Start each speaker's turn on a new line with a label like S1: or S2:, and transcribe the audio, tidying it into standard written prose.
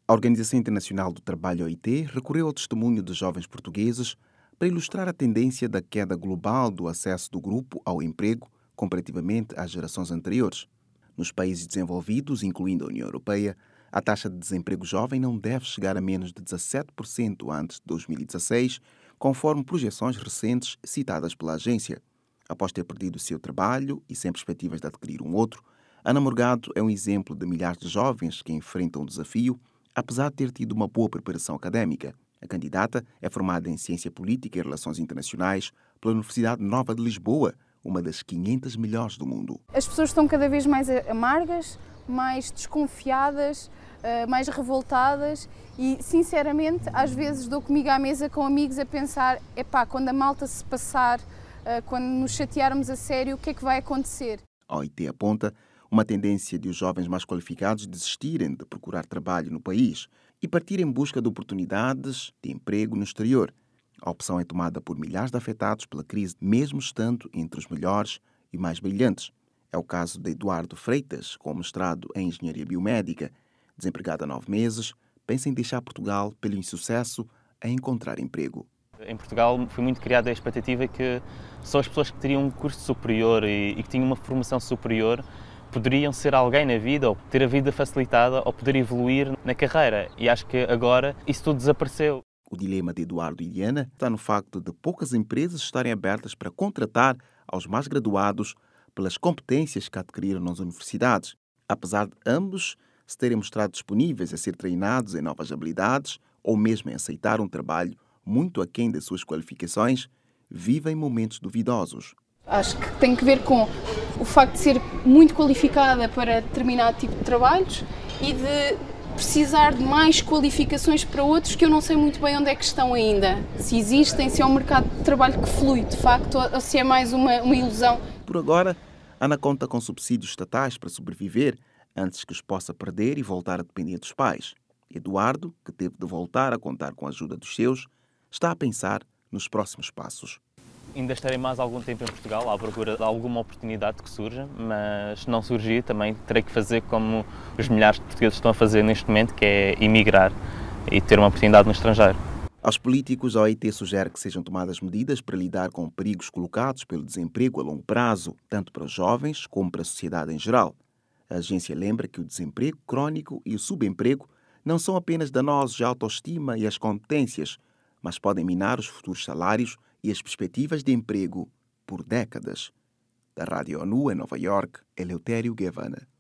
S1: A Organização Internacional do Trabalho, OIT, recorreu ao testemunho de jovens portugueses para ilustrar a tendência da queda global do acesso do grupo ao emprego comparativamente às gerações anteriores. Nos países desenvolvidos, incluindo a União Europeia, a taxa de desemprego jovem não deve chegar a menos de 17% antes de 2016, conforme projeções recentes citadas pela agência. Após ter perdido o seu trabalho e sem perspectivas de adquirir um outro, Ana Morgado é um exemplo de milhares de jovens que enfrentam o desafio, apesar de ter tido uma boa preparação académica. A candidata é formada em Ciência Política e Relações Internacionais pela Universidade Nova de Lisboa, uma das 500 melhores do mundo.
S2: As pessoas estão cada vez mais amargas, mais desconfiadas, mais revoltadas e, sinceramente, às vezes dou comigo à mesa com amigos a pensar, quando a malta se passar, quando nos chatearmos a sério, o que é que vai acontecer?
S1: A OIT aponta uma tendência de os jovens mais qualificados desistirem de procurar trabalho no país e partir em busca de oportunidades de emprego no exterior. A opção é tomada por milhares de afetados pela crise, mesmo estando entre os melhores e mais brilhantes. É o caso de Eduardo Freitas, com mestrado em Engenharia Biomédica. Desempregado há 9 meses, pensa em deixar Portugal pelo insucesso a encontrar emprego.
S3: Em Portugal foi muito criada a expectativa que só as pessoas que teriam um curso superior e que tinham uma formação superior poderiam ser alguém na vida, ou ter a vida facilitada, ou poder evoluir na carreira. E acho que agora isso tudo desapareceu.
S1: O dilema de Eduardo e Diana está no facto de poucas empresas estarem abertas para contratar aos mais graduados pelas competências que adquiriram nas universidades. Apesar de ambos se terem mostrado disponíveis a ser treinados em novas habilidades ou mesmo em aceitar um trabalho muito aquém das suas qualificações, vivem momentos duvidosos.
S2: Acho que tem que ver com o facto de ser muito qualificada para determinado tipo de trabalhos e de precisar de mais qualificações para outros que eu não sei muito bem onde é que estão ainda. Se existem, se é um mercado de trabalho que flui de facto ou se é mais uma ilusão.
S1: Por agora, Ana conta com subsídios estatais para sobreviver antes que os possa perder e voltar a depender dos pais. Eduardo, que teve de voltar a contar com a ajuda dos seus, está a pensar nos próximos passos.
S3: Ainda estarei mais algum tempo em Portugal à procura de alguma oportunidade que surja, mas se não surgir também terei que fazer como os milhares de portugueses estão a fazer neste momento, que é emigrar e ter uma oportunidade no estrangeiro.
S1: Aos políticos, a OIT sugere que sejam tomadas medidas para lidar com perigos colocados pelo desemprego a longo prazo, tanto para os jovens como para a sociedade em geral. A agência lembra que o desemprego crónico e o subemprego não são apenas danosos à autoestima e às competências, mas podem minar os futuros salários e as perspectivas de emprego por décadas. Da Rádio ONU em Nova York, Eleutério Guevara.